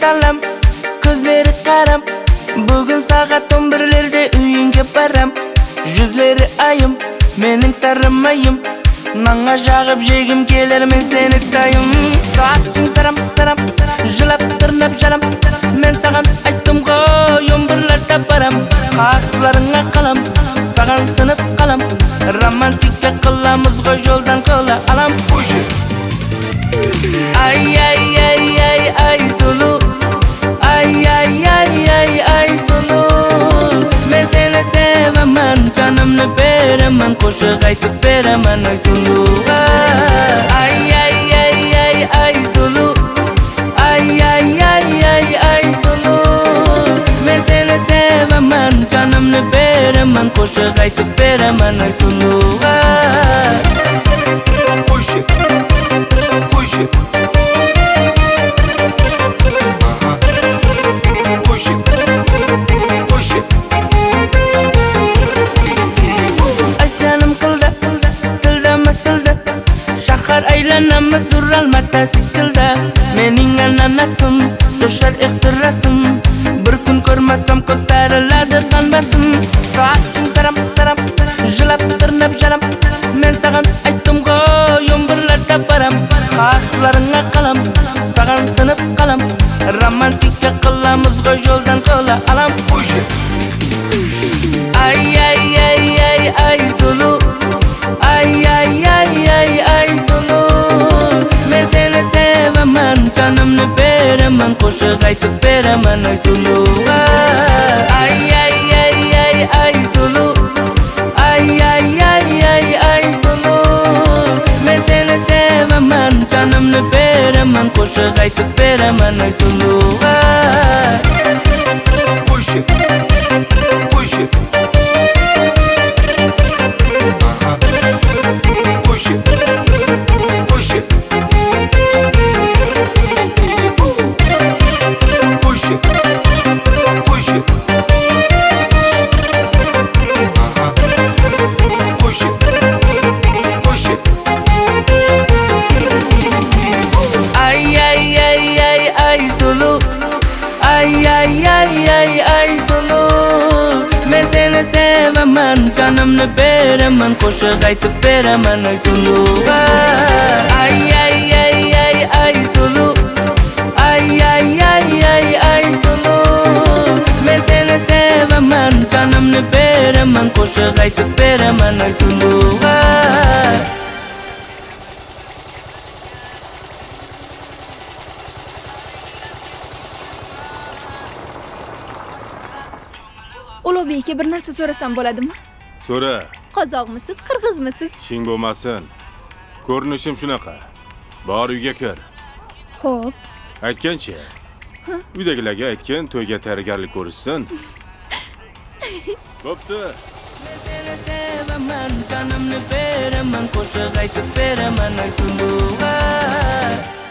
salam, ko'zlari qaram. Bugun soat 11larda uyingga baram. Yuzlari ayım, mening sarımayım. Nanga jag'ib jegim kelar men seni tayim. Soatching taram taram, jilab tirnab jaram. Men sagan aytdim-ku 11larda baram. Qaslaringga qalam, sagan sinib qalam. Romantika qilamiz-ku yo'ldan qo'la alam. Ay ay ay ay ay sulu. Ay ay ay ay ay sulu. Men seni sevaman, canımni beraman, qo'shiq aytib beraman ay sulu. Ay ay ay ay ay sulu. Ay ay ay ay ay sulu. Men seni sevaman, canımni beraman, qo'shiq aytib beraman ay sulu. Aylanamiz uralmada sikilda. Mening ananasim, to'shar ixtirasim. Bir kun ko'rmasam ko'tariladi qanbasim. Soatching taram taram, jilab tirnab jaram. Men sagan aytdim-ku 11larda baram. Qaslaringga qalam, sagan sinib qalam. Romantika qilamiz-ku yo'ldan qo'la alam. Ay ay ay ay ay sulu. Ay ay ay ay ay sulu. Men seni sevaman, canımni beraman, qo'shiq aytib beraman ay sulu. Ay ay ay ay ay sulu. Ay ay ay ay ay sulu. Men seni sevaman, canımni beraman, qo'shiq aytib beraman ay sulu. Ay ay ay ay ay sulu. Ay ay ay ay ay sulu. Men seni sevaman, canımni beraman, qo'shiq aytib beraman ay sulu. Ay ay ay ay ay sulu. Ay ay ay ay ay sulu. Men seni sevaman, canımni beraman, qo'shiq aytib beraman ay sulu. Ulug'bekka bir narsa so'rasam bo'ladimi? So'ra. Qozoqmisiz, qirg'izmisiz? Ishing bo'lmasin. Ko'rinishim shunaqa. Bor uyga kir. Xo'p. Aytganchi? Uydagilarga aytgan, to'yga tayyorgarlik ko'rishsin. Bo'pti. Men seni sevaman, canımni beraman, qo'shiq aytib beraman ay sulu.